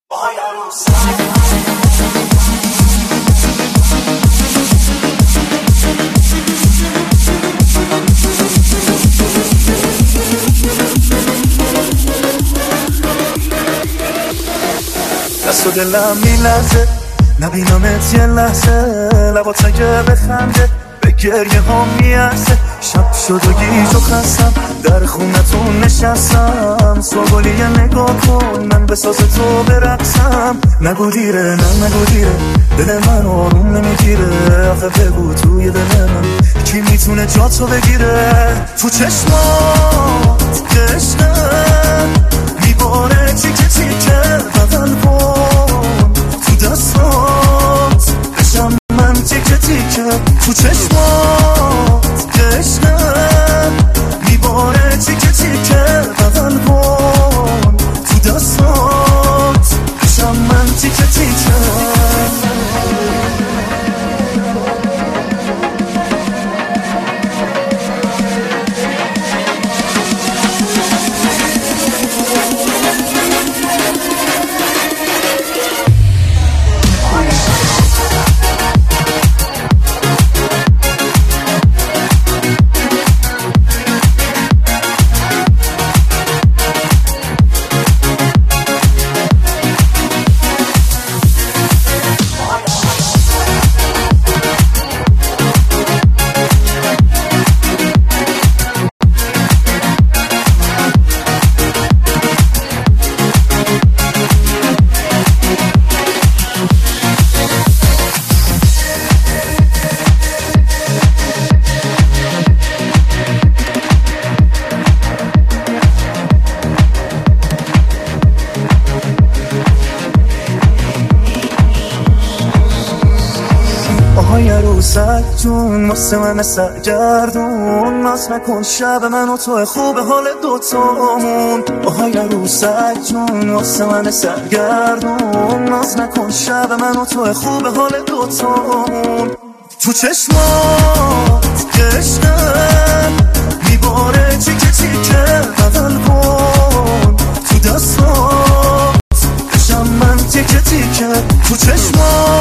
دست و دلم میلرزه نبینمت یه لحظه، لبات اگه بخنده به گریه ها میارزه. شب شد و گیج و خستم در خونتون نشستم، سوگلی یه نگاه کن من بساز تو برقصم. نگو دیره نه نگو دیره، دل من آروم نمیگیره. آخه بگو توی دل من کی میتونه جاتو بگیره؟ تو چشمات عشقم میباره تیکه تیکه بدل کن، تو دستات بشم من تیکه تیکه. تو چشمات عشقم میباره تیکه تیکه بدل کن، تو دستات بشم من تیکه تیکه. آهای عروسک جون واسه من سرگردون، ناز نکن شب من و تو خوب حال دوتامون. آهای عروسک جون واسه من سرگردون، ناز نکن شب من و تو خوب حال دوتامون. تو چشمات عشقم میباره تیکه تیکه بدل کن، تو دستات بشم من تیکه تیکه. تو چشمات